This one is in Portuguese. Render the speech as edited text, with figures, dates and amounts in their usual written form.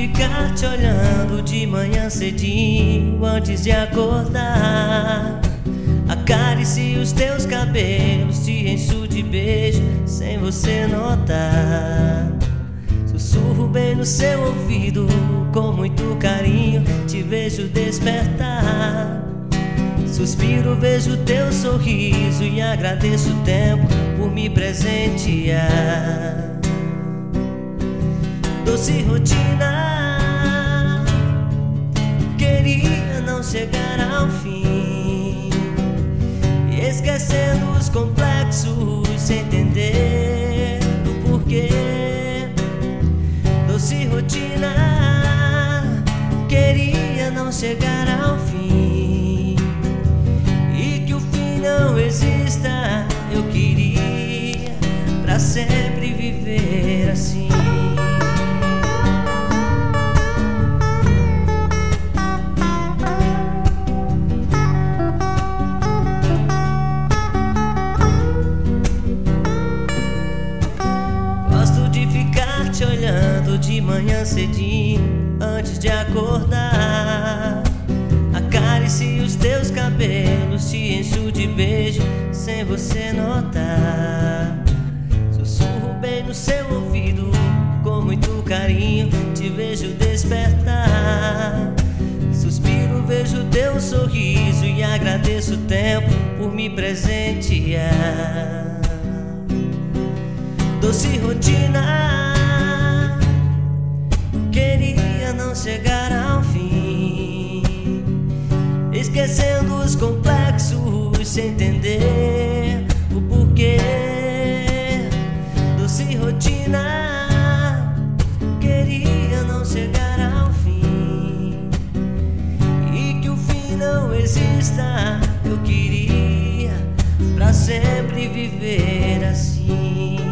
ficar te olhando de manhã cedinho antes de acordar. Acaricie os teus cabelos, te encho de beijo sem você notar. Sussurro bem no seu ouvido com muito carinho, te vejo despertar. Suspiro, vejo teu sorriso e agradeço o tempo por me presentear. Doce rotina, queria não chegar ao fim, esquecendo os complexos sem entender o porquê. Doce rotina, queria não chegar ao fim, e que o fim não exista. Eu queria pra sempre viver assim. Te olhando de manhã cedinho antes de acordar. Acaricie os teus cabelos, te encho de beijo sem você notar. Sussurro bem no seu ouvido com muito carinho, te vejo despertar. Suspiro, vejo teu sorriso e agradeço o tempo por me presentear. Doce rotina, queria não chegar ao fim, esquecendo os complexos sem entender o porquê. Doce rotina, queria não chegar ao fim, e que o fim não exista. Eu queria pra sempre viver assim.